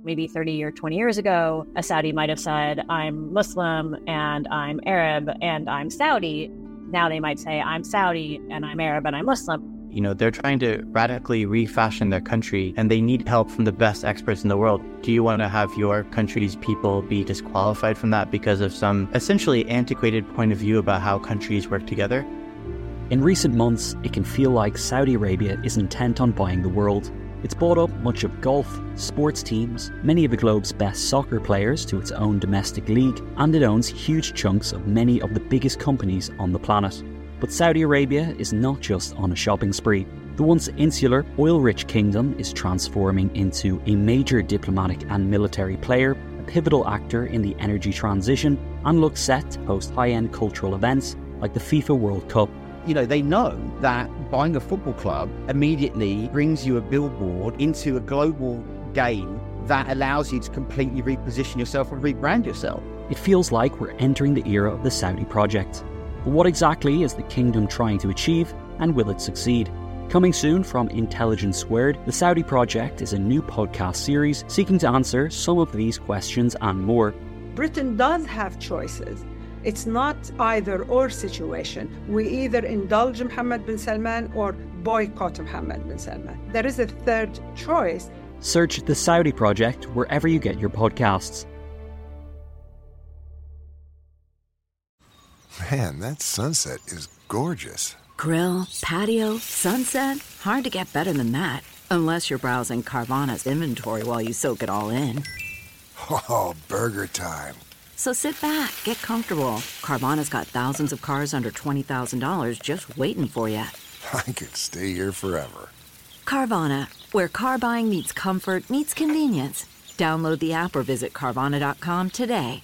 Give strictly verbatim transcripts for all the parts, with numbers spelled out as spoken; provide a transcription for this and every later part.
Maybe thirty or twenty years ago, a Saudi might have said, I'm Muslim and I'm Arab and I'm Saudi. Now they might say, I'm Saudi and I'm Arab and I'm Muslim. You know, they're trying to radically refashion their country and they need help from the best experts in the world. Do you want to have your country's people be disqualified from that because of some essentially antiquated point of view about how countries work together? In recent months, it can feel like Saudi Arabia is intent on buying the world. It's bought up much of golf, sports teams, many of the globe's best soccer players to its own domestic league, and it owns huge chunks of many of the biggest companies on the planet. But Saudi Arabia is not just on a shopping spree. The once insular, oil-rich kingdom is transforming into a major diplomatic and military player, a pivotal actor in the energy transition, and looks set to host high-end cultural events like the FIFA World Cup. You know, they know that buying a football club immediately brings you a billboard into a global game that allows you to completely reposition yourself and rebrand yourself. It feels like we're entering the era of the Saudi project. But what exactly is the kingdom trying to achieve, and will it succeed? Coming soon from Intelligence Squared, the Saudi Project is a new podcast series seeking to answer some of these questions and more. Britain does have choices. It's not either or situation. We either indulge Mohammed bin Salman or boycott Mohammed bin Salman. There is a third choice. Search the Saudi Project wherever you get your podcasts. Man, that sunset is gorgeous. Grill, patio, sunset. Hard to get better than that. Unless you're browsing Carvana's inventory while you soak it all in. Oh, burger time. So sit back, get comfortable. Carvana's got thousands of cars under twenty thousand dollars just waiting for you. I could stay here forever. Carvana, where car buying meets comfort meets convenience. Download the app or visit Carvana dot com today.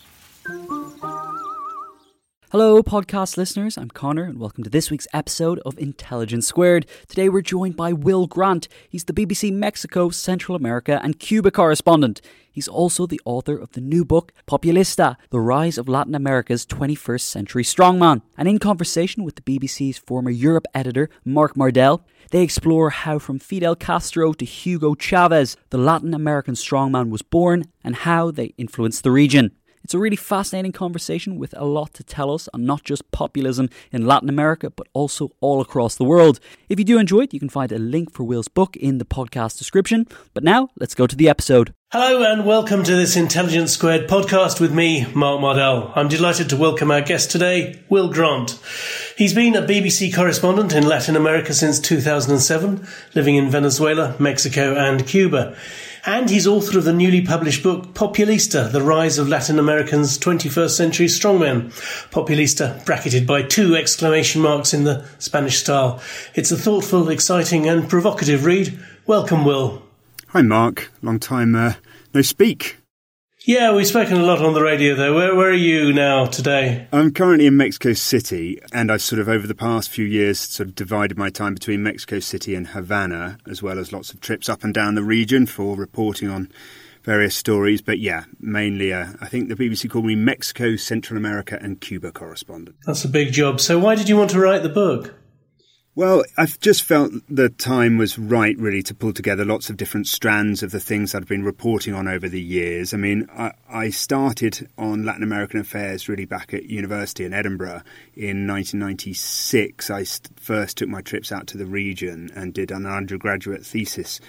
Hello, podcast listeners. I'm Connor, and welcome to this week's episode of Intelligence Squared. Today we're joined by Will Grant. He's the B B C Mexico, Central America and Cuba correspondent. He's also the author of the new book, Populista, The Rise of Latin America's twenty-first Century Strongman. And in conversation with the B B C's former Europe editor, Mark Mardell, they explore how from Fidel Castro to Hugo Chavez, the Latin American strongman was born and how they influenced the region. It's a really fascinating conversation with a lot to tell us on not just populism in Latin America, but also all across the world. If you do enjoy it, you can find a link for Will's book in the podcast description. But now, let's go to the episode. Hello and welcome to this Intelligence Squared podcast with me, Mark Mardell. I'm delighted to welcome our guest today, Will Grant. He's been a B B C correspondent in Latin America since two thousand seven, living in Venezuela, Mexico and Cuba. And he's author of the newly published book, Populista, The Rise of Latin Americans' twenty-first Century Strongmen. Populista, bracketed by two exclamation marks in the Spanish style. It's a thoughtful, exciting and provocative read. Welcome, Will. Hi, Mark. Long time uh, no speak. Yeah, we've spoken a lot on the radio, though. Where, where are you now today? I'm currently in Mexico City, and I've sort of, over the past few years, sort of divided my time between Mexico City and Havana, as well as lots of trips up and down the region for reporting on various stories. But yeah, mainly, uh, I think the B B C called me Mexico, Central America and Cuba correspondent. That's a big job. So why did you want to write the book? Well, I've just felt the time was right, really, to pull together lots of different strands of the things I've been reporting on over the years. I mean, I, I started on Latin American affairs really back at university in Edinburgh in nineteen ninety-six. I st- first took my trips out to the region and did an undergraduate thesis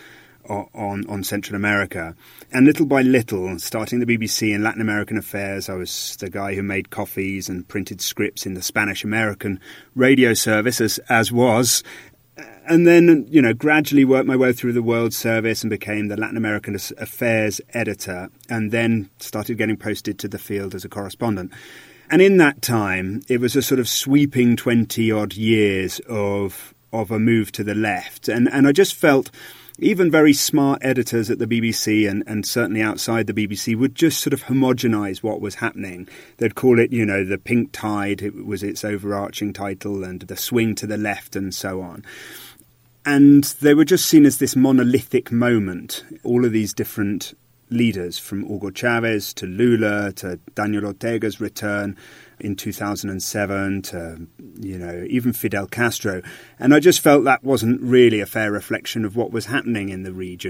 on on Central America. And little by little, starting the B B C in Latin American affairs, I was the guy who made coffees and printed scripts in the Spanish-American radio service, as, as was. And then, you know, gradually worked my way through the World Service and became the Latin American affairs editor, and then started getting posted to the field as a correspondent. And in that time, it was a sort of sweeping twenty-odd years of of a move to the left. And, and I just felt even very smart editors at the B B C and, and certainly outside the B B C would just sort of homogenise what was happening. They'd call it, you know, the pink tide, it was its overarching title, and the swing to the left and so on. And they were just seen as this monolithic moment, all of these different leaders, from Hugo Chavez to Lula to Daniel Ortega's return in two thousand seven to, you know, even Fidel Castro. And I just felt that wasn't really a fair reflection of what was happening in the region.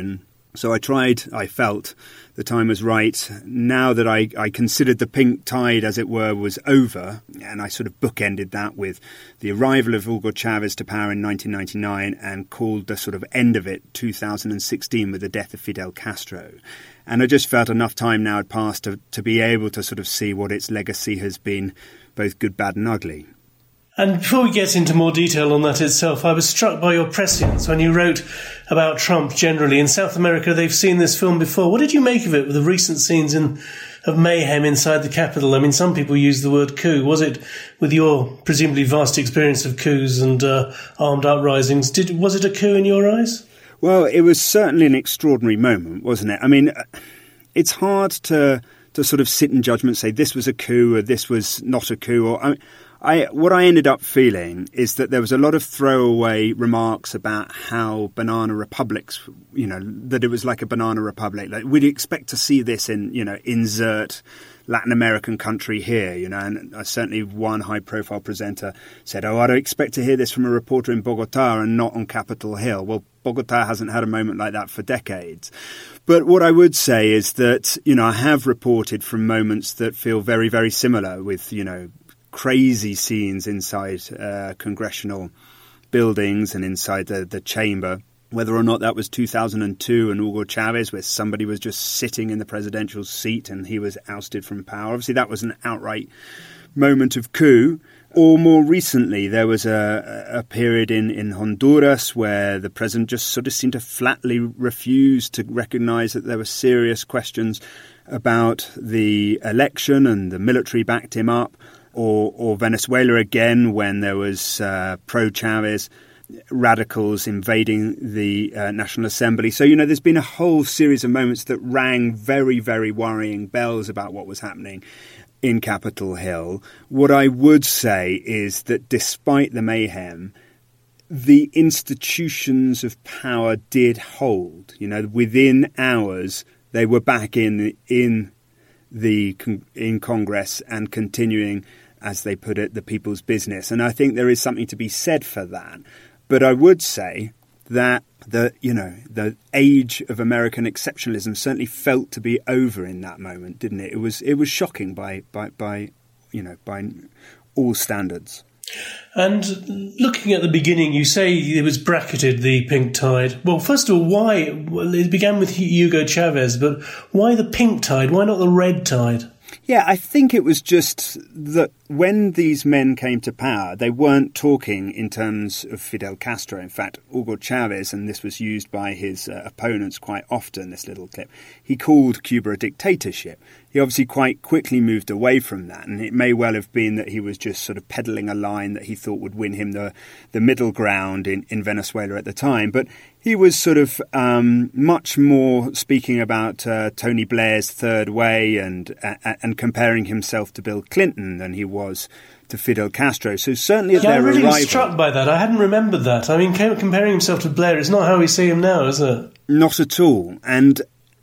So I tried, I felt the time was right. Now that I, I considered the pink tide, as it were, was over, and I sort of bookended that with the arrival of Hugo Chavez to power in nineteen ninety-nine and called the sort of end of it two thousand sixteen with the death of Fidel Castro. And I just felt enough time now had passed to, to be able to sort of see what its legacy has been, both good, bad and ugly. And before we get into more detail on that itself, I was struck by your prescience when you wrote about Trump generally. In South America, they've seen this film before. What did you make of it with the recent scenes in, of mayhem inside the Capitol? I mean, some people use the word coup. Was it, with your presumably vast experience of coups and uh, armed uprisings, did was it a coup in your eyes? Well, it was certainly an extraordinary moment, wasn't it? I mean, it's hard to to sort of sit in judgment, say this was a coup or this was not a coup. Or I, I what I ended up feeling is that there was a lot of throwaway remarks about how banana republics, you know, that it was like a banana republic. Like we'd expect to see this in, you know, insert Latin American country here, you know, and uh, certainly one high-profile presenter said, oh, I'd expect to hear this from a reporter in Bogota and not on Capitol Hill. Well, Bogota hasn't had a moment like that for decades. But what I would say is that, you know, I have reported from moments that feel very, very similar with, you know, crazy scenes inside uh, congressional buildings and inside the, the chamber. Whether or not that was two thousand two and Hugo Chavez, where somebody was just sitting in the presidential seat and he was ousted from power. Obviously, that was an outright moment of coup. Or more recently, there was a, a period in, in Honduras where the president just sort of seemed to flatly refuse to recognize that there were serious questions about the election and the military backed him up. Or, or Venezuela again, when there was uh, pro-Chavez radicals invading the uh, National Assembly. So, you know, there's been a whole series of moments that rang very, very worrying bells about what was happening in Capitol Hill. What I would say is that despite the mayhem, the institutions of power did hold. You know, within hours, they were back in in the in Congress and continuing, as they put it, the people's business. And I think there is something to be said for that. But I would say that the you know the age of American exceptionalism certainly felt to be over in that moment, didn't it? It was it was shocking by by, by you know by all standards. And looking at the beginning, you say it was bracketed, the pink tide. Well, first of all, why? Well, it began with Hugo Chavez, but why the pink tide? Why not the red tide? Yeah, I think it was just that when these men came to power, they weren't talking in terms of Fidel Castro. In fact, Hugo Chavez, and this was used by his uh, opponents quite often, this little clip, he called Cuba a dictatorship. He obviously quite quickly moved away from that, and it may well have been that he was just sort of peddling a line that he thought would win him the, the middle ground in, in Venezuela at the time. But he was sort of um, much more speaking about uh, Tony Blair's third way and uh, and comparing himself to Bill Clinton than he was to Fidel Castro. So certainly at yeah, their I'm really arrival, struck by that. I hadn't remembered that. I mean, comparing himself to Blair is not how we see him now, is it? Not at all. And,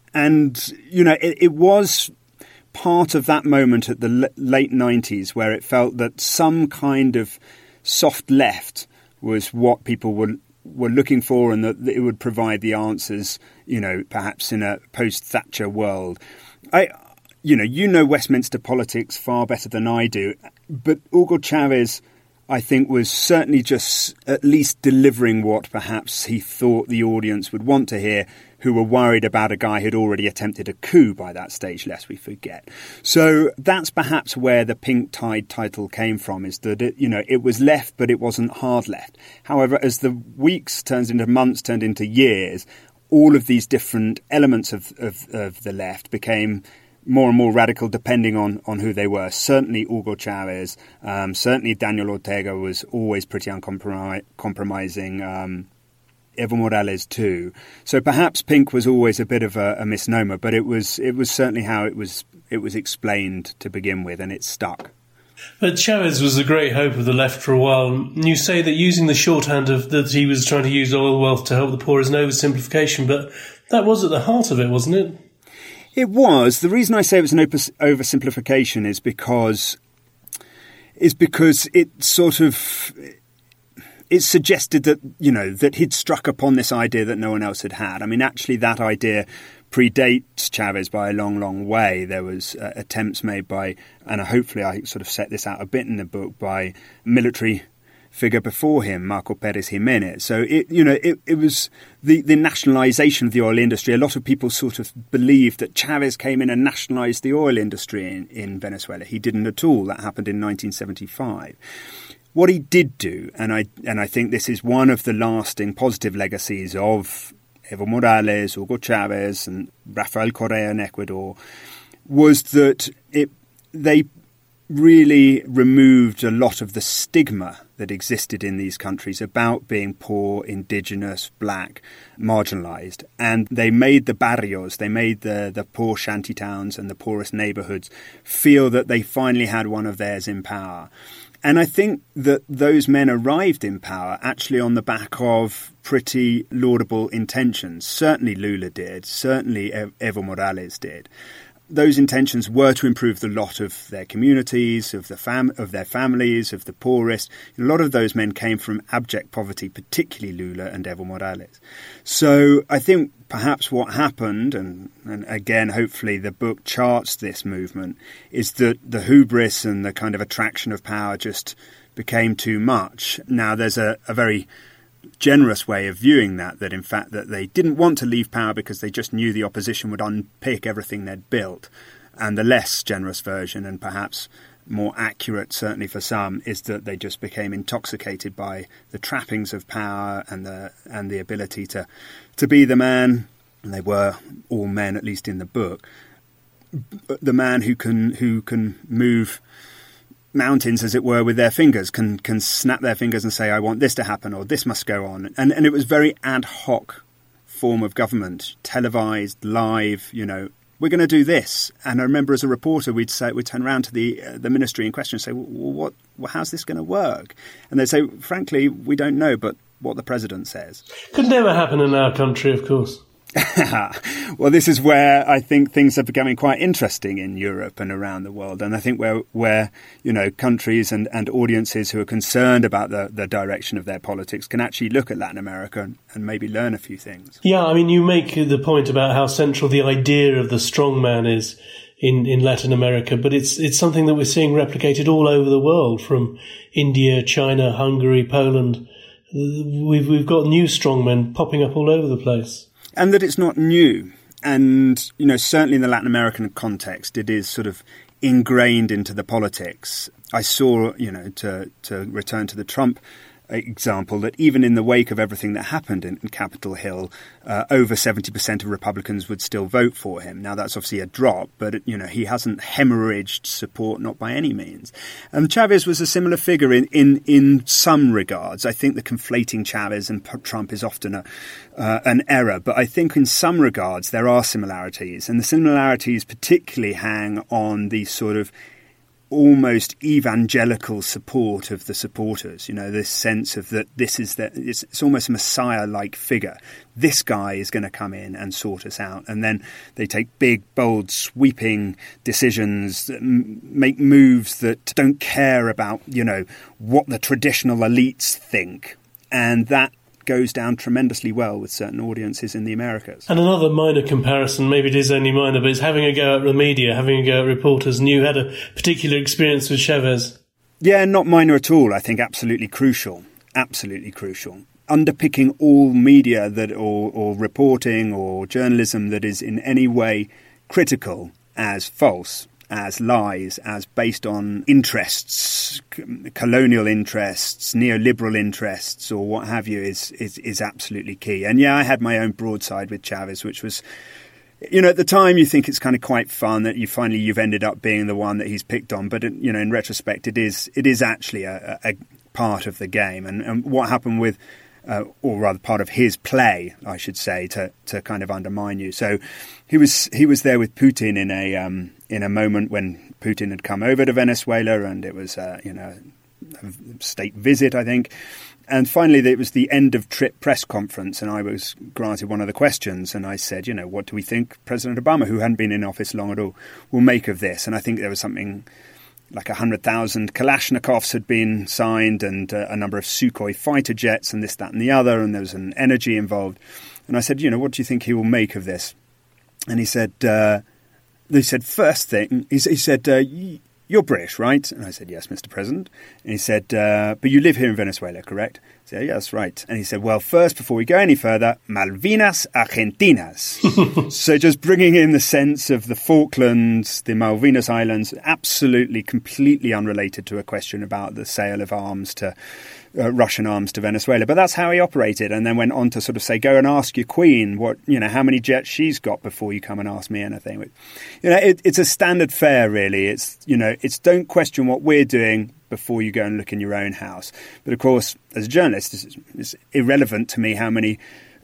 and you know, it, it was part of that moment at the l- late nineties where it felt that some kind of soft left was what people were were looking for, and that it would provide the answers, you know, perhaps in a post-Thatcher world. I, you know, you know Westminster politics far better than I do, but Hugo Chavez, I think, was certainly just at least delivering what perhaps he thought the audience would want to hear, who were worried about a guy who'd already attempted a coup by that stage, lest we forget. So that's perhaps where the pink tide title came from, is that, it, you know, it was left, but it wasn't hard left. However, as the weeks turned into months, turned into years, all of these different elements of, of, of the left became more and more radical depending on, on who they were. Certainly Hugo Chavez, um, certainly Daniel Ortega was always pretty uncompromising, um, Evo Morales too. So perhaps pink was always a bit of a, a misnomer, but it was it was certainly how it was it was explained to begin with, and it stuck. But Chavez was the great hope of the left for a while. And you say that using the shorthand of that he was trying to use oil wealth to help the poor is an oversimplification, but that was at the heart of it, wasn't it? It was. The reason I say it was an oversimplification is because is because it sort of it suggested that, you know, that he'd struck upon this idea that no one else had had. I mean, actually, that idea predates Chavez by a long, long way. There was uh, attempts made by, and hopefully I sort of set this out a bit in the book, by military figure before him, Marco Pérez Jiménez. So, it, you know, it, it was the, the nationalisation of the oil industry. A lot of people sort of believed that Chavez came in and nationalised the oil industry in, in Venezuela. He didn't at all. That happened in nineteen seventy-five. What he did do, and I and I think this is one of the lasting positive legacies of Evo Morales, Hugo Chavez and Rafael Correa in Ecuador, was that it they really removed a lot of the stigma that existed in these countries about being poor, indigenous, black, marginalised. And they made the barrios, they made the, the poor shanty towns and the poorest neighbourhoods feel that they finally had one of theirs in power. And I think that those men arrived in power actually on the back of pretty laudable intentions. Certainly Lula did, certainly Evo Morales did. Those intentions were to improve the lot of their communities, of the fam- of their families, of the poorest. A lot of those men came from abject poverty, particularly Lula and Evo Morales. So I think perhaps what happened, and, and again, hopefully the book charts this movement, is that the hubris and the kind of attraction of power just became too much. Now, there's a, a very generous way of viewing that, that in fact that they didn't want to leave power because they just knew the opposition would unpick everything they'd built. And the less generous version, and perhaps more accurate certainly for some, is that they just became intoxicated by the trappings of power and the and the ability to to be the man, and they were all men, at least in the book, the man who can who can move mountains, as it were, with their fingers, can can snap their fingers and say, I want this to happen, or this must go on. And and it was very ad hoc form of government, televised, live, you know, we're going to do this. And I remember as a reporter, we'd say, we'd turn around to the uh, the ministry in question and say, well, what, well, how's this going to work? And they'd say, frankly, we don't know, but what the president says. Could never happen in our country, of course. Well, this is where I think things are becoming quite interesting in Europe and around the world. And I think where, where you know, countries and, and audiences who are concerned about the, the direction of their politics can actually look at Latin America and, and maybe learn a few things. Yeah, I mean, you make the point about how central the idea of the strongman is in, in Latin America, but it's it's something that we're seeing replicated all over the world, from India, China, Hungary, Poland. We've, we've got new strongmen popping up all over the place. And that it's not new. And, you know, certainly in the Latin American context, it is sort of ingrained into the politics. I saw, you know, to, to return to the Trump example, that even in the wake of everything that happened in, in Capitol Hill, uh, over seventy percent of Republicans would still vote for him. Now, that's obviously a drop, but, you know, he hasn't hemorrhaged support, not by any means. And Chavez was a similar figure in, in, in some regards. I think the conflating Chavez and Trump is often a, uh, an error, but I think in some regards there are similarities. And the similarities particularly hang on the sort of almost evangelical support of the supporters, you know, this sense of that this is that it's, it's almost a Messiah-like figure. This guy is going to come in and sort us out. And then they take big, bold, sweeping decisions, that m- make moves that don't care about, you know, what the traditional elites think. And that goes down tremendously well with certain audiences in the Americas. And another minor comparison, maybe it is only minor, but it's having a go at the media, having a go at reporters. And you had a particular experience with Chavez. Yeah, not minor at all. I think absolutely crucial. Absolutely crucial. Underpicking all media that, or, or reporting or journalism that is in any way critical as false, as lies, as based on interests, colonial interests, neoliberal interests, or what have you, is, is is absolutely key. And yeah, I had my own broadside with Chavez, which was, you know, at the time you think it's kind of quite fun that you finally you've ended up being the one that he's picked on, but you know, in retrospect, it is it is actually a, a part of the game. And, and what happened with, uh, or rather, part of his play, I should say, to to kind of undermine you. So he was he was there with Putin in a um, in a moment when Putin had come over to Venezuela, and it was uh, you know a state visit, I think. And finally, it was the end of trip press conference, and I was granted one of the questions, and I said, you know, what do we think President Obama, who hadn't been in office long at all, will make of this? And I think there was something like one hundred thousand Kalashnikovs had been signed and uh, a number of Sukhoi fighter jets and this, that and the other, and there was an energy involved. And I said, you know, what do you think he will make of this? And he said, uh, they said, first thing, he, he said, uh, you're British, right? And I said, yes, Mister President. And he said, uh, but you live here in Venezuela, correct? I said, yeah, that's right. And he said, well, first, before we go any further, Malvinas Argentinas. So just bringing in the sense of the Falklands, the Malvinas Islands, absolutely, completely unrelated to a question about the sale of arms to uh, Russian arms to Venezuela. But that's how he operated, and then went on to sort of say, go and ask your queen what, you know, how many jets she's got before you come and ask me anything. You know, it, it's a standard fare, really. It's, you know, it's don't question what we're doing before you go and look in your own house. But of course, as a journalist, it's, it's irrelevant to me how many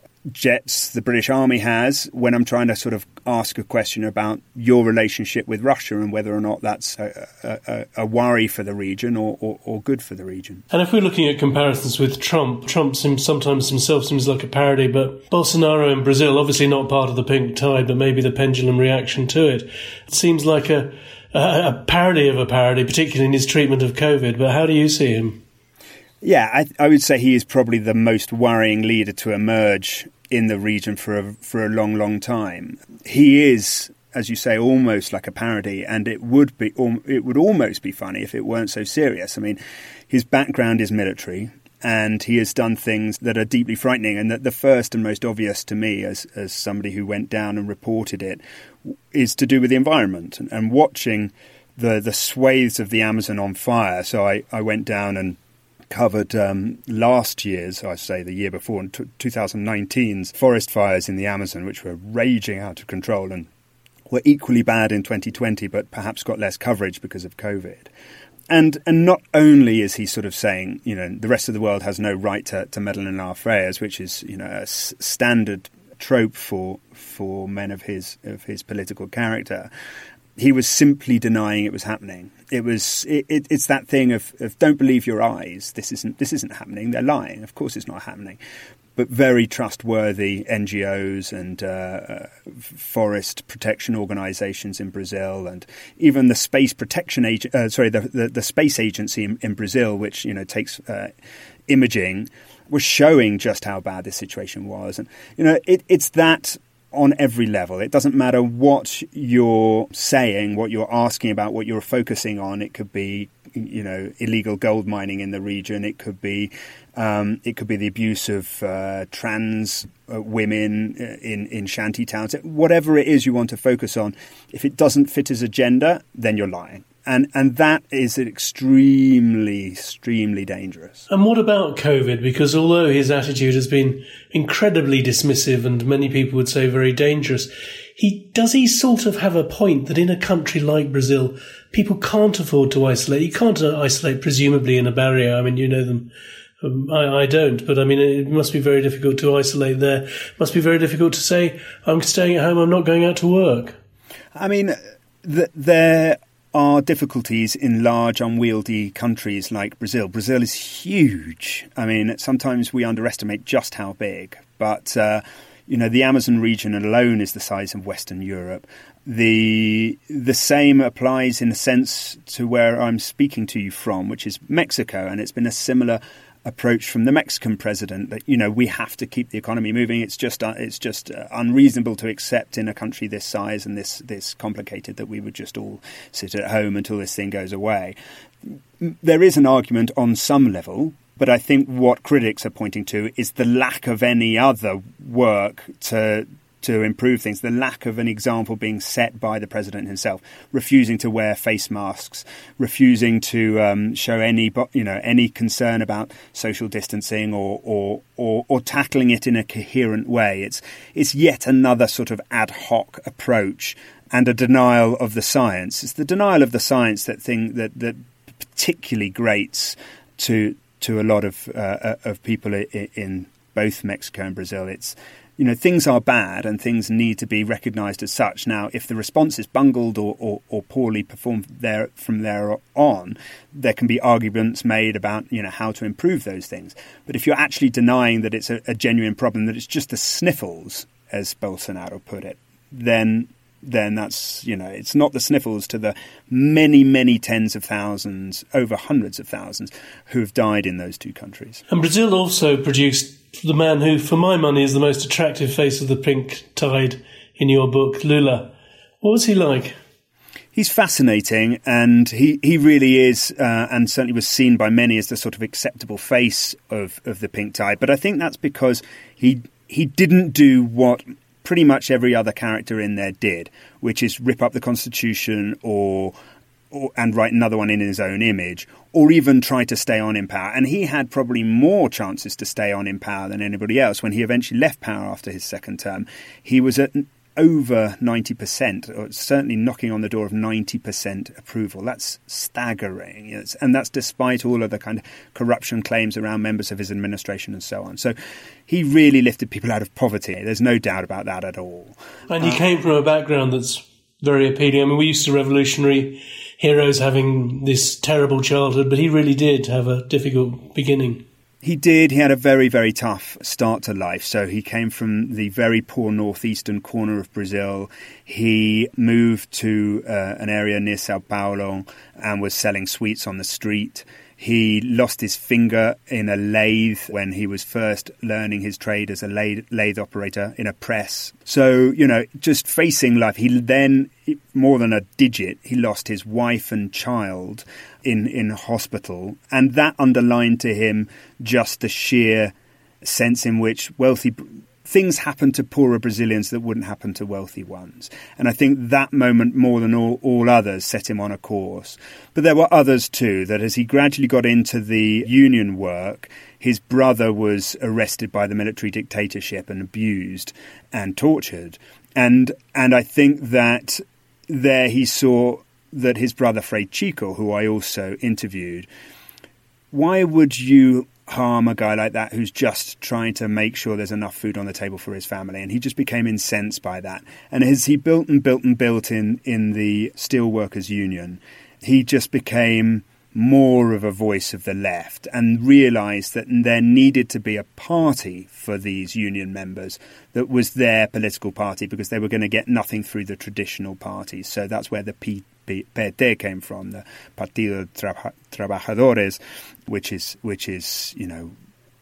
jets the British Army has when I'm trying to sort of ask a question about your relationship with Russia and whether or not that's a, a, a worry for the region or, or, or good for the region. And if we're looking at comparisons with Trump, Trump seems, sometimes himself seems like a parody, but Bolsonaro in Brazil, obviously not part of the pink tide, but maybe the pendulum reaction to it, it seems like a, a, a parody of a parody, particularly in his treatment of COVID. But how do you see him? Yeah, I, I would say he is probably the most worrying leader to emerge in the region for a, for a long, long time. He is, as you say, almost like a parody, and it would be it would almost be funny if it weren't so serious. I mean, his background is military, and he has done things that are deeply frightening. And that the first and most obvious to me, as as somebody who went down and reported it, is to do with the environment and, and watching the the swathes of the Amazon on fire. So I, I went down and covered um, last year's, I say the year before, in twenty nineteen's forest fires in the Amazon, which were raging out of control and were equally bad in twenty twenty, but perhaps got less coverage because of COVID. And and not only is he sort of saying, you know, the rest of the world has no right to, to meddle in our affairs, which is, you know, a s- standard trope for for men of his of his political character. He was simply denying it was happening. It was it, it, it's that thing of, of don't believe your eyes. This isn't this isn't happening. They're lying. Of course, it's not happening. But very trustworthy N G Os and uh, forest protection organisations in Brazil, and even the space protection agent, uh, sorry, the, the the space agency in, in Brazil, which you know takes uh, imaging, was showing just how bad this situation was. And you know, it, it's that. On every level. It doesn't matter what you're saying, what you're asking about, what you're focusing on. It could be, you know, illegal gold mining in the region. It could be, um, it could be the abuse of uh, trans uh, women in in shanty towns. Whatever it is you want to focus on, if it doesn't fit his agenda, then you're lying. And and that is extremely, extremely dangerous. And what about COVID? Because although his attitude has been incredibly dismissive and many people would say very dangerous, he does he sort of have a point that in a country like Brazil, people can't afford to isolate? You can't isolate presumably in a barrier. I mean, you know them. Um, I, I don't, but I mean, it must be very difficult to isolate there. It must be very difficult to say, I'm staying at home, I'm not going out to work. I mean, th- there... are difficulties in large, unwieldy countries like Brazil. Brazil is huge. I mean, sometimes we underestimate just how big. But, uh, you know, the Amazon region alone is the size of Western Europe. The the same applies in a sense to where I'm speaking to you from, which is Mexico. And it's been a similar approach from the Mexican president that, you know, we have to keep the economy moving. It's just uh, it's just uh, unreasonable to accept in a country this size and this this complicated that we would just all sit at home until this thing goes away. There is an argument on some level, but I think what critics are pointing to is the lack of any other work to to improve things, the lack of an example being set by the president himself, refusing to wear face masks, refusing to um, show any, you know, any concern about social distancing or, or or or tackling it in a coherent way. It's it's yet another sort of ad hoc approach and a denial of the science. It's the denial of the science that thing that that particularly grates to to a lot of uh, of people in, in both Mexico and Brazil. It's You know, things are bad and things need to be recognised as such. Now, if the response is bungled or, or, or poorly performed there from there on, there can be arguments made about, you know, how to improve those things. But if you're actually denying that it's a, a genuine problem, that it's just the sniffles, as Bolsonaro put it, then then that's, you know, it's not the sniffles to the many, many tens of thousands, over hundreds of thousands, who have died in those two countries. And Brazil also produced the man who, for my money, is the most attractive face of the pink tide in your book, Lula. What was he like? He's fascinating, and he, he really is, uh, and certainly was seen by many as the sort of acceptable face of, of the pink tide. But I think that's because he he didn't do what pretty much every other character in there did, which is rip up the Constitution or, or and write another one in his own image, or even try to stay on in power. And he had probably more chances to stay on in power than anybody else. When he eventually left power after his second term, he was at over ninety percent, or certainly knocking on the door of ninety percent approval. That's staggering. It's, and that's despite all of the kind of corruption claims around members of his administration and so on. So he really lifted people out of poverty. There's no doubt about that at all. And he uh, came from a background that's very appealing. I mean, we're used to revolutionary heroes having this terrible childhood, but he really did have a difficult beginning. He did. He had a very, very tough start to life. So he came from the very poor northeastern corner of Brazil. He moved to uh, an area near Sao Paulo and was selling sweets on the street. He lost his finger in a lathe when he was first learning his trade as a lathe, lathe operator in a press. So, you know, just facing life. He then, more than a digit, he lost his wife and child in, in hospital. And that underlined to him just the sheer sense in which wealthy things happen to poorer Brazilians that wouldn't happen to wealthy ones. And I think that moment, more than all, all others, set him on a course. But there were others too, that as he gradually got into the union work, his brother was arrested by the military dictatorship and abused and tortured. And and I think that there he saw that his brother, Frei Chico, who I also interviewed, why would you harm a guy like that who's just trying to make sure there's enough food on the table for his family? And he just became incensed by that. And as he built and built and built in, in the Steelworkers Union, he just became more of a voice of the left and realised that there needed to be a party for these union members that was their political party, because they were going to get nothing through the traditional parties. So that's where the P P T came from, the Partido Tra- Trabajadores, which is, which is, you know,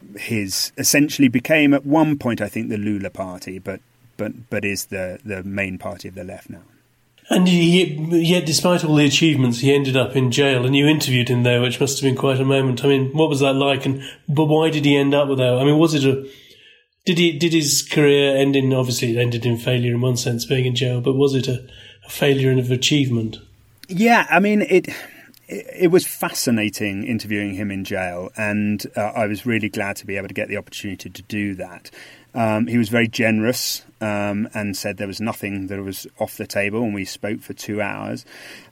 his essentially became at one point, I think, the Lula party, but but but is the, the main party of the left now. And he, yet, despite all the achievements, he ended up in jail. And you interviewed him there, which must have been quite a moment. I mean, what was that like? And but why did he end up with that? I mean, was it a did he did his career end in? Obviously, it ended in failure in one sense, being in jail. But was it a, a failure of achievement? Yeah, I mean, it. It was fascinating interviewing him in jail, and uh, I was really glad to be able to get the opportunity to do that. Um, he was very generous um, and said there was nothing that was off the table, and we spoke for two hours.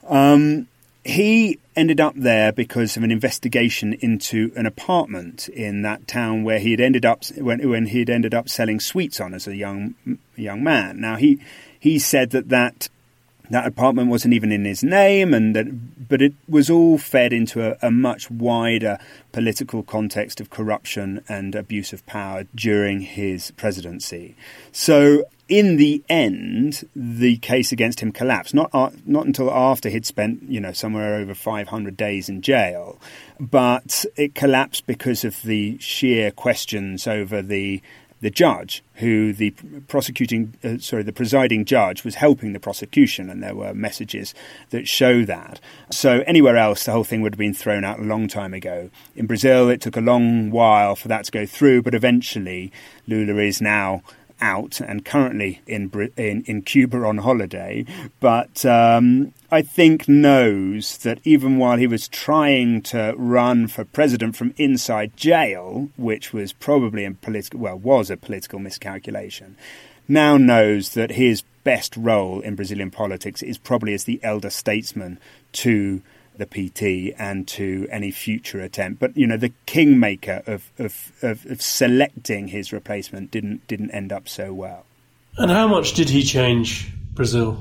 Um, he ended up there because of an investigation into an apartment in that town where he had ended up when, when he had ended up selling sweets on as a young young man. Now he he said that that. That apartment wasn't even in his name, and that, but it was all fed into a, a much wider political context of corruption and abuse of power during his presidency. So in the end, the case against him collapsed, not uh, not until after he'd spent, you know, somewhere over five hundred days in jail, but it collapsed because of the sheer questions over the the judge, who the prosecuting, uh, sorry, the presiding judge was helping the prosecution, and there were messages that show that. So anywhere else, the whole thing would have been thrown out a long time ago. In Brazil, it took a long while for that to go through, but eventually Lula is now out and currently in in, in Cuba on holiday, but um, I think knows that even while he was trying to run for president from inside jail, which was probably a political, well, was a political miscalculation, now knows that his best role in Brazilian politics is probably as the elder statesman to the P T and to any future attempt. But, you know, the kingmaker of, of, of, of selecting his replacement didn't didn't end up so well. And how much did he change Brazil?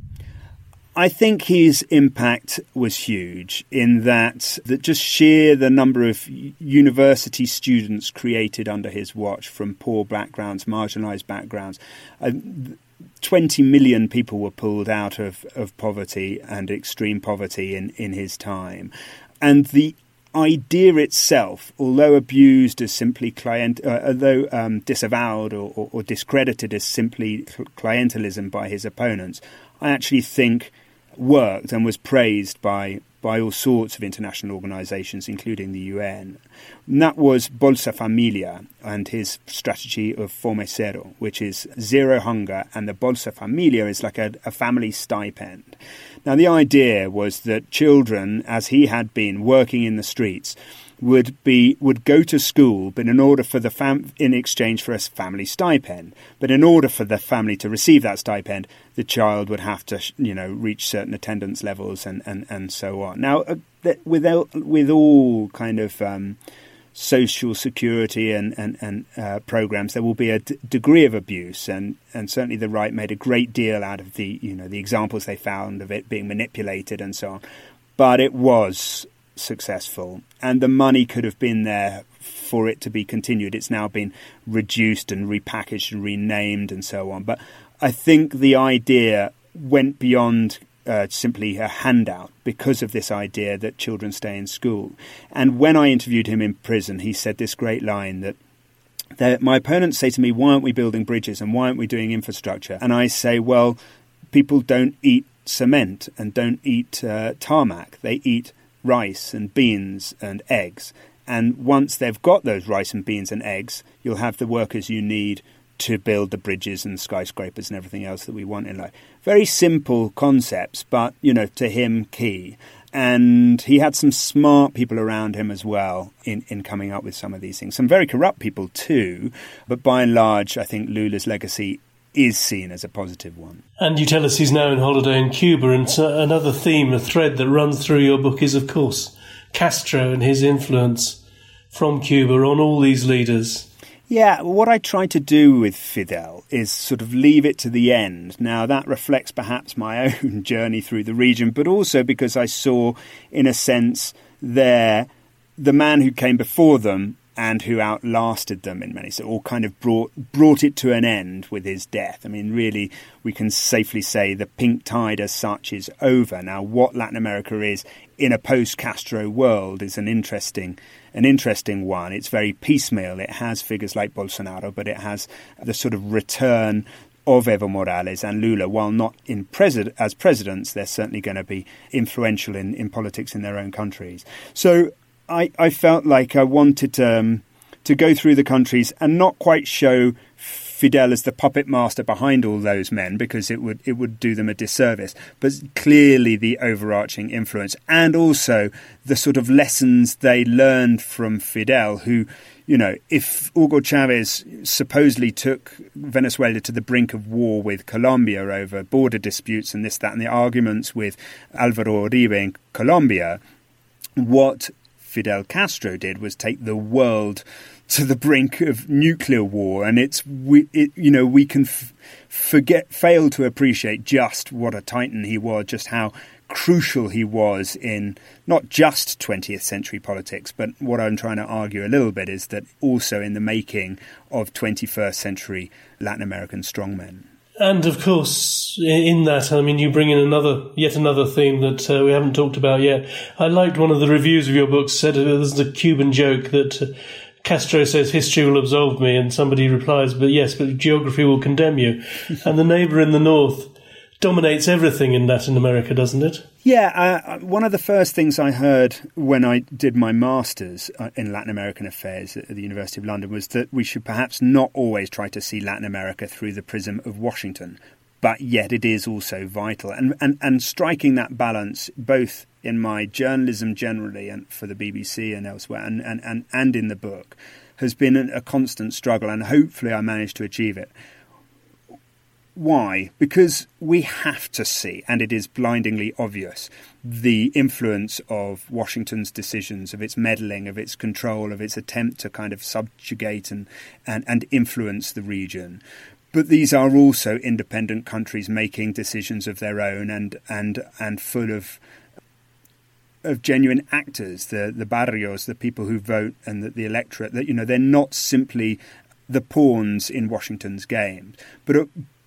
I think his impact was huge in that, that just sheer the number of university students created under his watch from poor backgrounds, marginalised backgrounds. Uh, twenty million people were pulled out of, of poverty and extreme poverty in, in his time. And the idea itself, although abused as simply client, uh, although um, disavowed or, or, or discredited as simply clientelism by his opponents, I actually think worked and was praised by by all sorts of international organisations, including the U N. And that was Bolsa Familia and his strategy of Fome Zero, which is zero hunger, and the Bolsa Familia is like a, a family stipend. Now, the idea was that children, as he had been working in the streets, would be would go to school, but in order for the fam in exchange for a family stipend. But in order for the family to receive that stipend, the child would have to, you know, reach certain attendance levels and and, and so on. Now, uh, with with all kind of um, social security and and and uh, programs, there will be a d- degree of abuse, and and certainly the right made a great deal out of the you know the examples they found of it being manipulated and so on. But it was successful, and the money could have been there for it to be continued. It's now been reduced and repackaged and renamed and so on. But I think the idea went beyond uh, simply a handout because of this idea that children stay in school. And when I interviewed him in prison, he said this great line that that my opponents say to me, why aren't we building bridges and why aren't we doing infrastructure? And I say, well, people don't eat cement and don't eat uh, tarmac. They eat rice and beans and eggs. And once they've got those rice and beans and eggs, you'll have the workers you need to build the bridges and skyscrapers and everything else that we want in life. Very simple concepts, but, you know, to him, key. And he had some smart people around him as well in, in coming up with some of these things. Some very corrupt people too, but by and large, I think Lula's legacy is seen as a positive one. And you tell us he's now on holiday in Cuba, and another theme, a thread that runs through your book is, of course, Castro and his influence from Cuba on all these leaders. Yeah, what I try to do with Fidel is sort of leave it to the end. Now, that reflects perhaps my own journey through the region, but also because I saw, in a sense, there the man who came before them and who outlasted them in many, so all kind of brought brought it to an end with his death. I mean, really, we can safely say the pink tide as such is over. Now, what Latin America is in a post-Castro world is an interesting an interesting one. It's very piecemeal. It has figures like Bolsonaro, but it has the sort of return of Evo Morales and Lula. While not in president as presidents, they're certainly going to be influential in, in politics in their own countries. So I, I felt like I wanted um, to go through the countries and not quite show Fidel as the puppet master behind all those men, because it would it would do them a disservice, but clearly the overarching influence and also the sort of lessons they learned from Fidel, who, you know, if Hugo Chavez supposedly took Venezuela to the brink of war with Colombia over border disputes and this, that, and the arguments with Alvaro Uribe in Colombia, what Fidel Castro did was take the world to the brink of nuclear war, and it's we it, you know we can f- forget fail to appreciate just what a titan he was, just how crucial he was in not just twentieth century politics, but what I'm trying to argue a little bit is that also in the making of twenty-first century Latin American strongmen. And of course, in that, I mean, you bring in another, yet another theme that uh, we haven't talked about yet. I liked one of the reviews of your book said uh, there's a Cuban joke that uh, Castro says history will absolve me, and somebody replies, but yes, but geography will condemn you. And the neighbour in the north dominates everything in Latin America, doesn't it? Yeah, uh, one of the first things I heard when I did my master's in Latin American affairs at the University of London was that we should perhaps not always try to see Latin America through the prism of Washington, but yet it is also vital. And, and, and striking that balance, both in my journalism generally and for the B B C and elsewhere, and, and, and, and in the book, has been a constant struggle, and hopefully I managed to achieve it. Why? Because we have to see, and it is blindingly obvious, the influence of Washington's decisions, of its meddling, of its control, of its attempt to kind of subjugate and, and, and influence the region. But these are also independent countries making decisions of their own and and, and full of of genuine actors, the, the barrios, the people who vote and the, the electorate, that, you know, they're not simply the pawns in Washington's game, but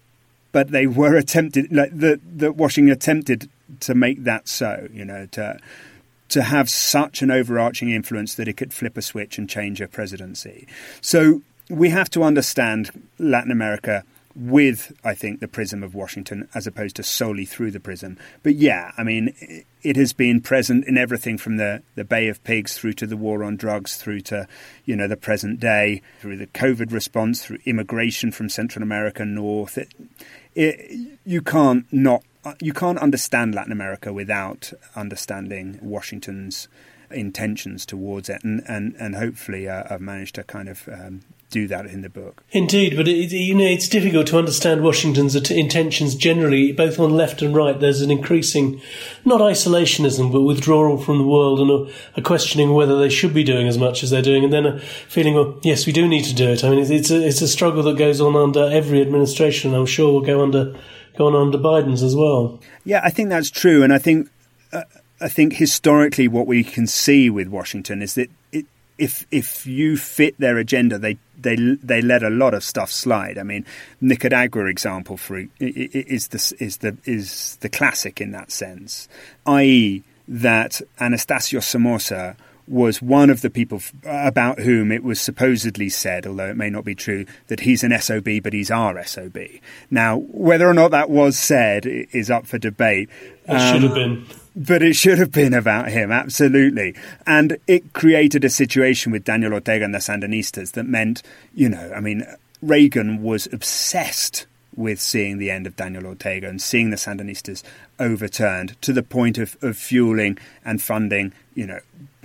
but they were attempted, like the, the Washington attempted to make that so, you know, to to have such an overarching influence that it could flip a switch and change a presidency. So we have to understand Latin America with, I think, the prism of Washington as opposed to solely through the prism. But yeah, I mean, it has been present in everything from the, the Bay of Pigs through to the war on drugs, through to, you know, the present day, through the COVID response, through immigration from Central America north. It, it, you can't not you can't understand Latin America without understanding Washington's intentions towards it, and and and hopefully uh, I've managed to kind of um, do that in the book. Indeed, but it, you know, it's difficult to understand Washington's intentions generally, both on left and right. There's an increasing, not isolationism, but withdrawal from the world, and a, a questioning whether they should be doing as much as they're doing, and then a feeling, well, yes, we do need to do it. I mean, it's, it's a it's a struggle that goes on under every administration. I'm sure will go under go on under Biden's as well. Yeah, I think that's true, and I think. Uh, I think historically what we can see with Washington is that it, if if you fit their agenda, they they they let a lot of stuff slide. I mean, Nicaragua example for is the is the is the classic in that sense, that is, that Anastasio Somoza was one of the people about whom it was supposedly said, although it may not be true, that he's an S O B, but he's our S O B. Now, whether or not that was said is up for debate. It um, should have been. But it should have been about him, absolutely. And it created a situation with Daniel Ortega and the Sandinistas that meant, you know, I mean, Reagan was obsessed with seeing the end of Daniel Ortega and seeing the Sandinistas overturned to the point of, of fueling and funding, you know,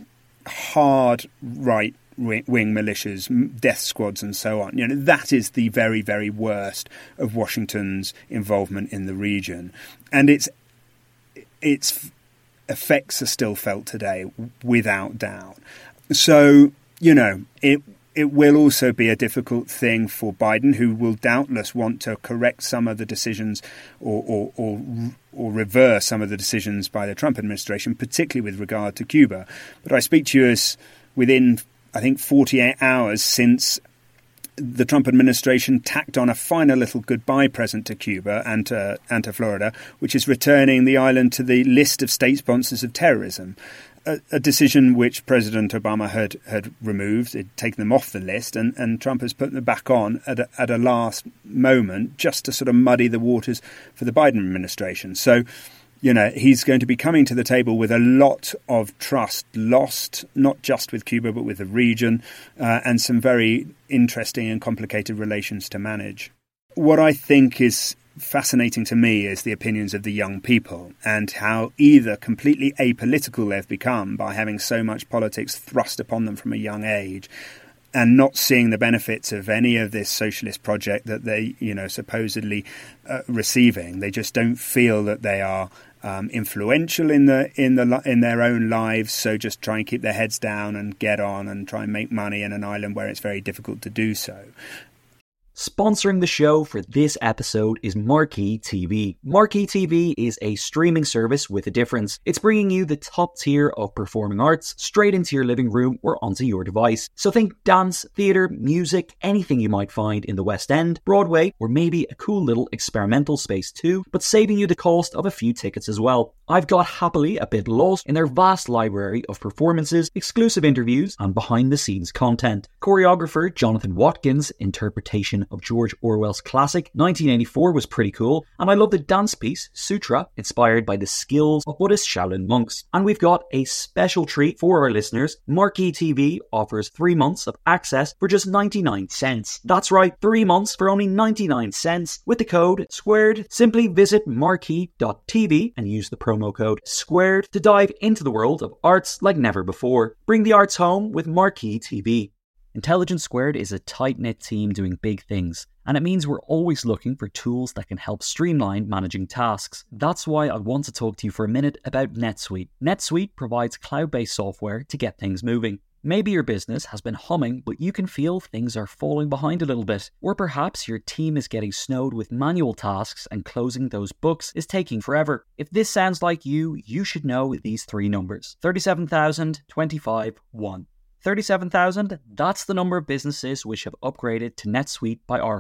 hard right wing militias, death squads and so on. You know, that is the very, very worst of Washington's involvement in the region. And it's its effects are still felt today, without doubt. So, you know, it it will also be a difficult thing for Biden, who will doubtless want to correct some of the decisions or or, or or reverse some of the decisions by the Trump administration, particularly with regard to Cuba. But I speak to you as within, I think, forty-eight hours since the Trump administration tacked on a final little goodbye present to Cuba and to, and to Florida, which is returning the island to the list of state sponsors of terrorism, a, a decision which President Obama had, had removed, had taken them off the list, and, and Trump has put them back on at a, at a last moment just to sort of muddy the waters for the Biden administration. So, you know, he's going to be coming to the table with a lot of trust lost, not just with Cuba, but with the region, uh, and some very interesting and complicated relations to manage. What I think is fascinating to me is the opinions of the young people and how either completely apolitical they've become by having so much politics thrust upon them from a young age, and not seeing the benefits of any of this socialist project that they, you know, supposedly uh, receiving. They just don't feel that they are um, influential in the in the in their own lives. So just try and keep their heads down and get on and try and make money in an island where it's very difficult to do so. Sponsoring the show for this episode is Marquee T V. Marquee T V is a streaming service with a difference. It's bringing you the top tier of performing arts straight into your living room or onto your device. So think dance, theatre, music, anything you might find in the West End, Broadway, or maybe a cool little experimental space too, but saving you the cost of a few tickets as well. I've got happily a bit lost in their vast library of performances, exclusive interviews, and behind-the-scenes content. Choreographer Jonathan Watkins' interpretation of George Orwell's classic nineteen eighty-four was pretty cool, and I love the dance piece Sutra, inspired by the skills of Buddhist Shaolin monks. And we've got a special treat for our listeners. Marquee T V offers three months of access for just ninety-nine cents. That's right, three months for only ninety-nine cents with the code SQUARED. Simply visit marquee dot t v and use the promo code SQUARED to dive into the world of arts like never before. Bring the arts home with Marquee T V. Intelligence Squared is a tight-knit team doing big things, and it means we're always looking for tools that can help streamline managing tasks. That's why I want to talk to you for a minute about NetSuite. NetSuite provides cloud-based software to get things moving. Maybe your business has been humming, but you can feel things are falling behind a little bit. Or perhaps your team is getting snowed with manual tasks and closing those books is taking forever. If this sounds like you, you should know these three numbers. thirty-seven thousand, twenty-five, one. thirty-seven thousand, that's the number of businesses which have upgraded to NetSuite by Oracle.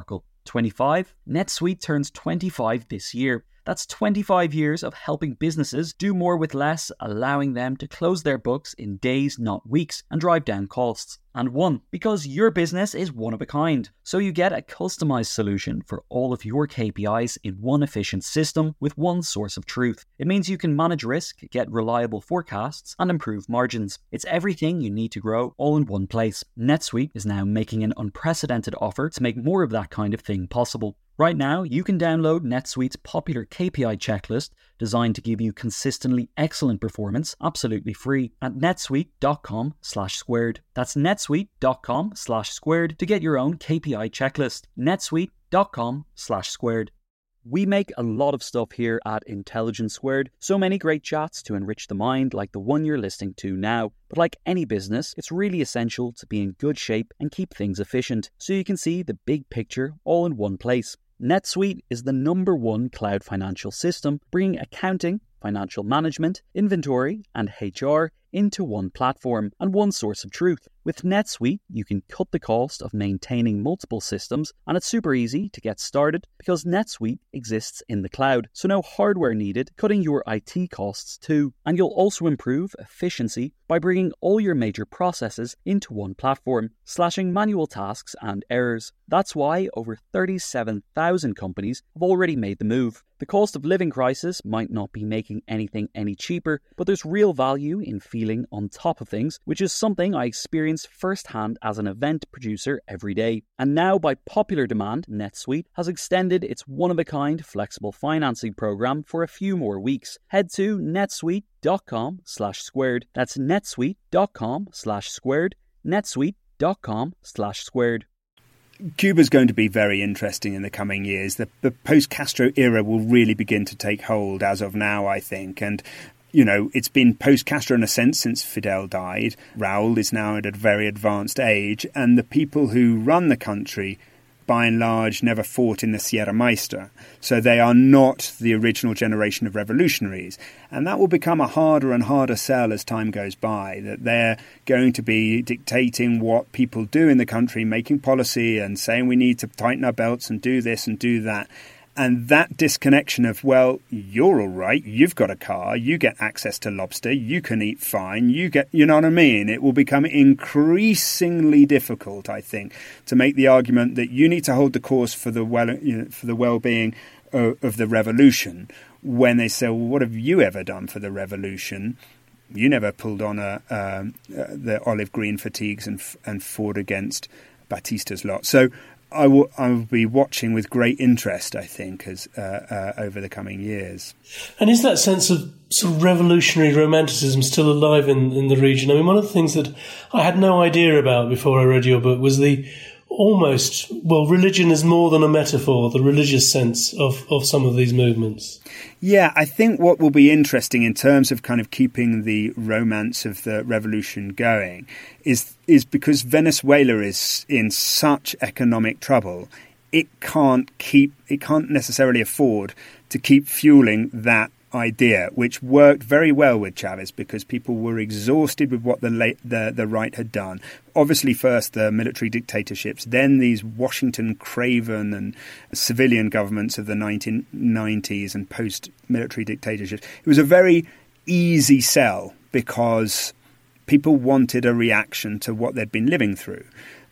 twenty-five. NetSuite turns twenty-five this year. That's twenty-five years of helping businesses do more with less, allowing them to close their books in days, not weeks, and drive down costs. And one, because your business is one of a kind. So you get a customized solution for all of your K P Is in one efficient system with one source of truth. It means you can manage risk, get reliable forecasts, and improve margins. It's everything you need to grow all in one place. NetSuite is now making an unprecedented offer to make more of that kind of thing possible. Right now, you can download NetSuite's popular K P I checklist designed to give you consistently excellent performance absolutely free at netsuite.com slash squared. That's netsuite.com slash squared to get your own K P I checklist. netsuite.com slash squared. We make a lot of stuff here at Intelligence Squared, so many great chats to enrich the mind like the one you're listening to now. But like any business, it's really essential to be in good shape and keep things efficient, so you can see the big picture all in one place. NetSuite is the number one cloud financial system, bringing accounting, financial management, inventory, and H R into one platform and one source of truth. With NetSuite, you can cut the cost of maintaining multiple systems, and it's super easy to get started because NetSuite exists in the cloud, so no hardware needed, cutting your I T costs too. And you'll also improve efficiency by bringing all your major processes into one platform, slashing manual tasks and errors. That's why over thirty-seven thousand companies have already made the move. The cost of living crisis might not be making anything any cheaper, but there's real value in feeling on top of things, which is something I experience firsthand as an event producer every day. And now, by popular demand, NetSuite has extended its one-of-a-kind flexible financing program for a few more weeks. Head to netsuite.com slash squared. That's netsuite.com slash squared. netsuite.com slash squared. Cuba's going to be very interesting in the coming years. The, the post-Castro era will really begin to take hold as of now, I think. And, you know, it's been post-Castro in a sense since Fidel died. Raul is now at a very advanced age. And the people who run the country, by and large, never fought in the Sierra Maestra. So they are not the original generation of revolutionaries. And that will become a harder and harder sell as time goes by, that they're going to be dictating what people do in the country, making policy and saying we need to tighten our belts and do this and do that. And that disconnection of, well, you're all right, you've got a car, you get access to lobster, you can eat fine, you get, you know what I mean? It will become increasingly difficult, I think, to make the argument that you need to hold the course for the well, you know, for the well-being of, of the revolution. When they say, well, what have you ever done for the revolution? You never pulled on a um, uh, the olive green fatigues and and fought against Batista's lot. So I will, I will be watching with great interest, I think, as uh, uh, over the coming years. And is that sense of sort of revolutionary romanticism still alive in, in the region? I mean, one of the things that I had no idea about before I read your book was the almost, well, religion is more than a metaphor, the religious sense of, of some of these movements. Yeah, I think what will be interesting in terms of kind of keeping the romance of the revolution going is is because Venezuela is in such economic trouble, it can't keep it can't necessarily afford to keep fueling that idea, which worked very well with Chavez because people were exhausted with what the late, the the right had done. Obviously, first the military dictatorships, then these Washington Craven and civilian governments of the nineteen nineties and post-military dictatorships. It was a very easy sell because people wanted a reaction to what they'd been living through.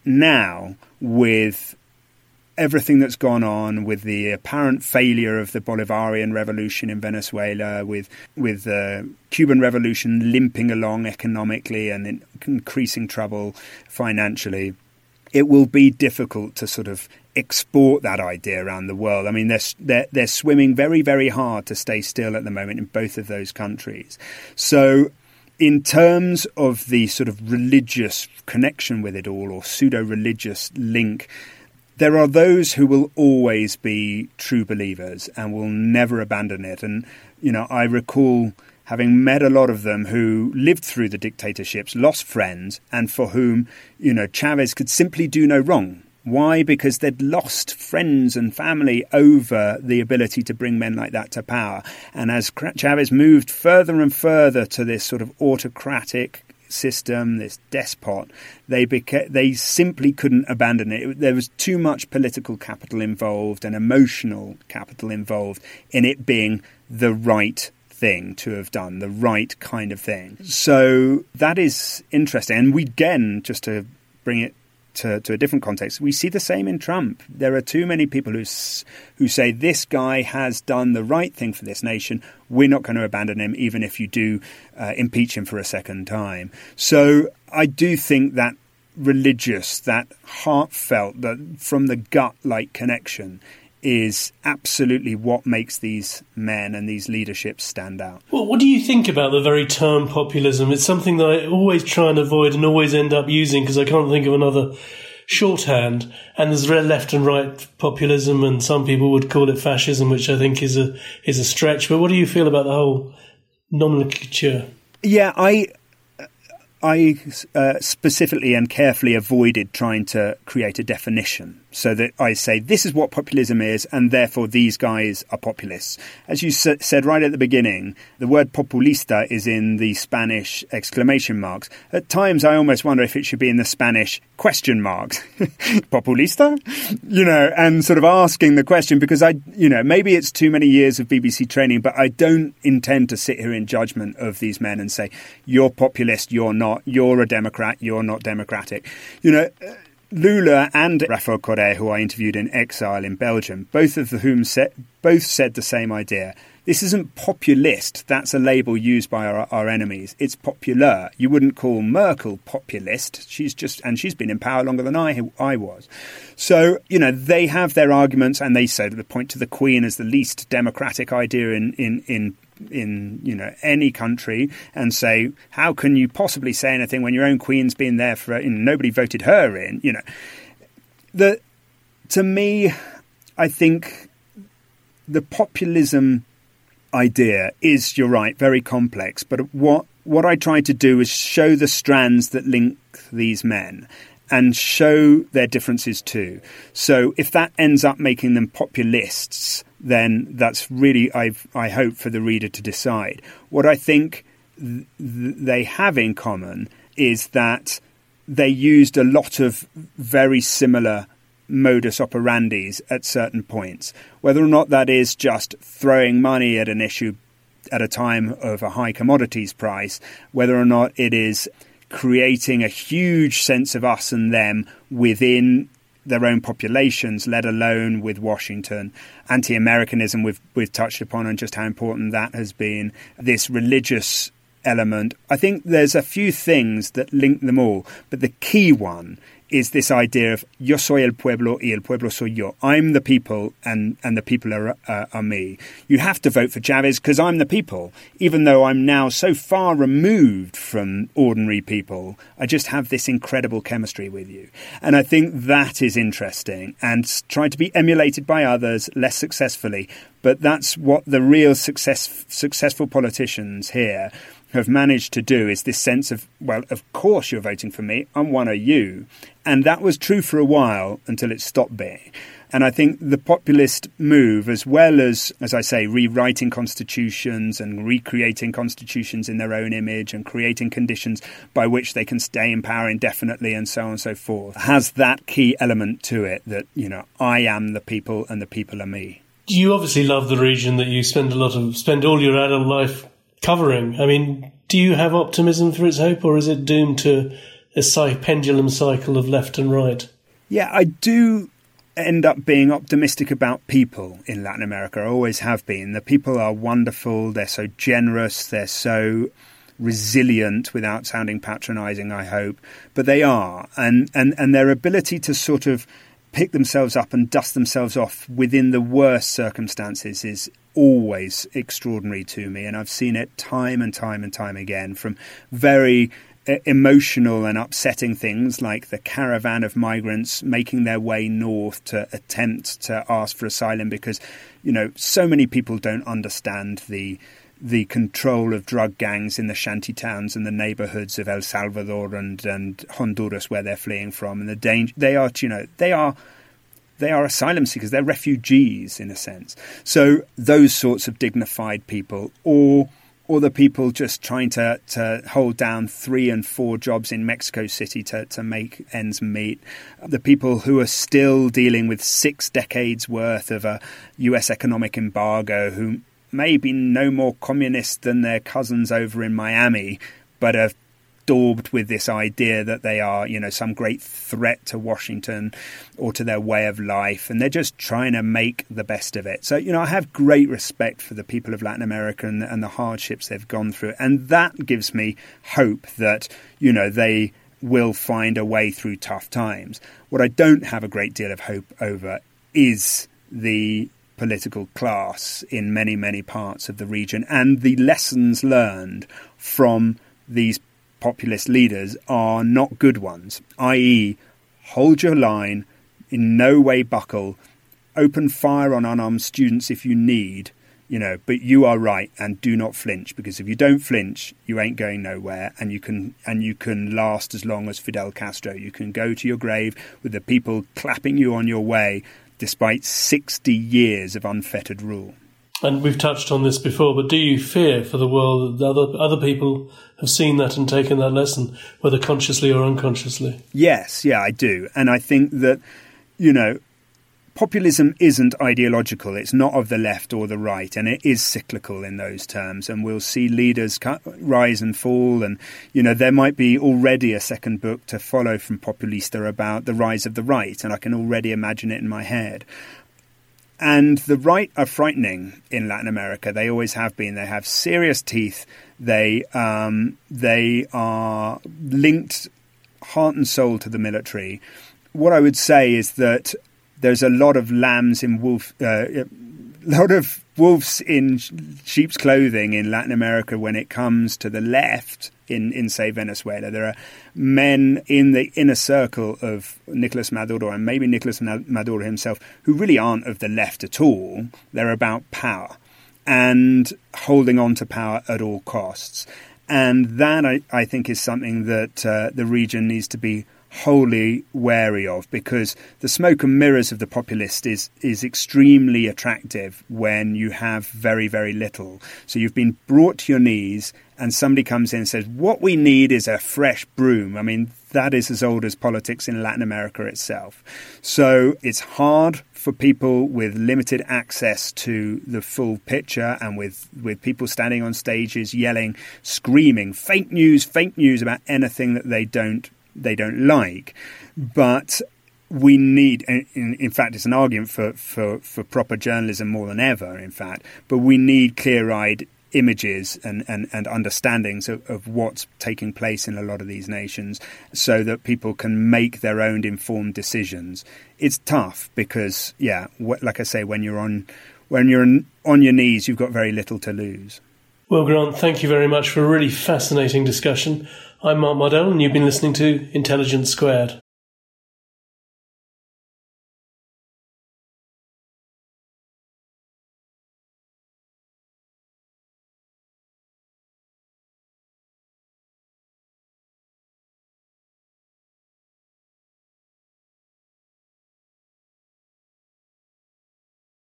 Now, with everything that's gone on, with the apparent failure of the Bolivarian revolution in Venezuela, with with the Cuban revolution limping along economically and in increasing trouble financially, it will be difficult to sort of export that idea around the world. I mean, they're, they're, they're swimming very, very hard to stay still at the moment in both of those countries. So in terms of the sort of religious connection with it all, or pseudo-religious link, there are those who will always be true believers and will never abandon it. And, you know, I recall having met a lot of them who lived through the dictatorships, lost friends, and for whom, you know, Chavez could simply do no wrong. Why? Because they'd lost friends and family over the ability to bring men like that to power. And as Chavez moved further and further to this sort of autocratic system, this despot. They beca- they simply couldn't abandon it. There was too much political capital involved and emotional capital involved in it being the right thing to have done, the right kind of thing. So that is interesting. And we, again, just to bring it to, to a different context, we see the same in Trump. There are too many people who, who say this guy has done the right thing for this nation. We're not going to abandon him, even if you do uh, impeach him for a second time. So I do think that religious, that heartfelt, that from the gut-like connection is absolutely what makes these men and these leaderships stand out. Well, what do you think about the very term populism? It's something that I always try and avoid and always end up using because I can't think of another shorthand. And there's left and right populism, and some people would call it fascism, which I think is a is a stretch. But what do you feel about the whole nomenclature? Yeah, I... I uh, specifically and carefully avoided trying to create a definition so that I say this is what populism is and therefore these guys are populists. As you s- said right at the beginning, the word populista is in the Spanish exclamation marks. At times I almost wonder if it should be in the Spanish question marks. Populista? You know, and sort of asking the question because I, you know, maybe it's too many years of B B C training, but I don't intend to sit here in judgment of these men and say, you're populist, you're not. You're a Democrat, you're not democratic. You know, Lula and Rafael Correa, who I interviewed in exile in Belgium, both of whom said, both said the same idea. This isn't populist. That's a label used by our, our enemies. It's popular. You wouldn't call Merkel populist. She's just, and she's been in power longer than I, I was. So, you know, they have their arguments, and they say they point to the Queen as the least democratic idea in, in, in in, you know, any country and say, how can you possibly say anything when your own Queen's been there for, you know, nobody voted her in, you know. The, to me, I think the populism idea is, you're right, very complex. But what, what I try to do is show the strands that link these men and show their differences too. So if that ends up making them populists, then that's really, I've, I hope, for the reader to decide. What I think th- they have in common is that they used a lot of very similar modus operandis at certain points. Whether or not that is just throwing money at an issue at a time of a high commodities price, whether or not it is creating a huge sense of us and them within their own populations, let alone with Washington. Anti-Americanism we've, we've touched upon and just how important that has been. This religious element. I think there's a few things that link them all, but the key one is this idea of yo soy el pueblo y el pueblo soy yo. I'm the people and, and the people are, uh, are me. You have to vote for Chavez because I'm the people. Even though I'm now so far removed from ordinary people, I just have this incredible chemistry with you. And I think that is interesting and trying to be emulated by others less successfully. But that's what the real success, successful politicians here have managed to do, is this sense of, well, of course you're voting for me, I'm one of you. And that was true for a while until it stopped being. And I think the populist move, as well as, as I say, rewriting constitutions and recreating constitutions in their own image and creating conditions by which they can stay in power indefinitely and so on and so forth, has that key element to it that, you know, I am the people and the people are me. You obviously love the region that you spend a lot of, spend all your adult life covering. I mean, do you have optimism for its hope, or is it doomed to a pendulum cycle of left and right? Yeah, I do end up being optimistic about people in Latin America. I always have been. The people are wonderful. They're so generous. They're so resilient, without sounding patronizing, I hope. But they are. And, and, and their ability to sort of pick themselves up and dust themselves off within the worst circumstances is always extraordinary to me. And I've seen it time and time and time again, from very emotional and upsetting things like the caravan of migrants making their way north to attempt to ask for asylum because, you know, so many people don't understand the the control of drug gangs in the shanty towns and the neighborhoods of El Salvador and, and Honduras where they're fleeing from, and the danger they are, you know, they are they are asylum seekers, they're refugees in a sense. So those sorts of dignified people, or or the people just trying to, to hold down three and four jobs in Mexico City to, to make ends meet, the people who are still dealing with six decades worth of a U S economic embargo, who may be no more communist than their cousins over in Miami, but are daubed with this idea that they are, you know, some great threat to Washington or to their way of life, and they're just trying to make the best of it. So, you know, I have great respect for the people of Latin America and, and the hardships they've gone through, and that gives me hope that, you know, they will find a way through tough times. What I don't have a great deal of hope over is the political class in many, many parts of the region, and the lessons learned from these populist leaders are not good ones, that is, hold your line, in no way buckle, open fire on unarmed students if you need, you know, but you are right, and do not flinch, because if you don't flinch, you ain't going nowhere, and you can and you can last as long as Fidel Castro. You can go to your grave with the people clapping you on your way, despite sixty years of unfettered rule. And we've touched on this before, but do you fear for the world that other other people have seen that and taken that lesson, whether consciously or unconsciously? Yes, yeah, I do. And I think that, you know, populism isn't ideological. It's not of the left or the right, and it is cyclical in those terms. And we'll see leaders rise and fall. And, you know, there might be already a second book to follow from Populista about the rise of the right, and I can already imagine it in my head. And the right are frightening in Latin America. They always have been. They have serious teeth. They um, they are linked heart and soul to the military. What I would say is that there's a lot of lambs in wolf, uh, a lot of wolves in sheep's clothing in Latin America when it comes to the left. In, in, say, Venezuela, there are men in the inner circle of Nicolas Maduro, and maybe Nicolas Maduro himself, who really aren't of the left at all. They're about power and holding on to power at all costs. And that, I, I think, is something that uh, the region needs to be wholly wary of, because the smoke and mirrors of the populist is is extremely attractive when you have very, very little. So you've been brought to your knees and somebody comes in and says, what we need is a fresh broom. I mean, that is as old as politics in Latin America itself. So it's hard for people with limited access to the full picture, and with, with people standing on stages yelling, screaming, fake news, fake news about anything that they don't they don't like. But we need, in, in fact, it's an argument for, for, for proper journalism more than ever, in fact, but we need clear-eyed images and, and, and understandings of, of what's taking place in a lot of these nations so that people can make their own informed decisions. It's tough because, yeah, wh- like I say, when you're on when you're on your knees, you've got very little to lose. Will Grant, thank you very much for a really fascinating discussion. I'm Mark Mardell, and you've been listening to Intelligence Squared.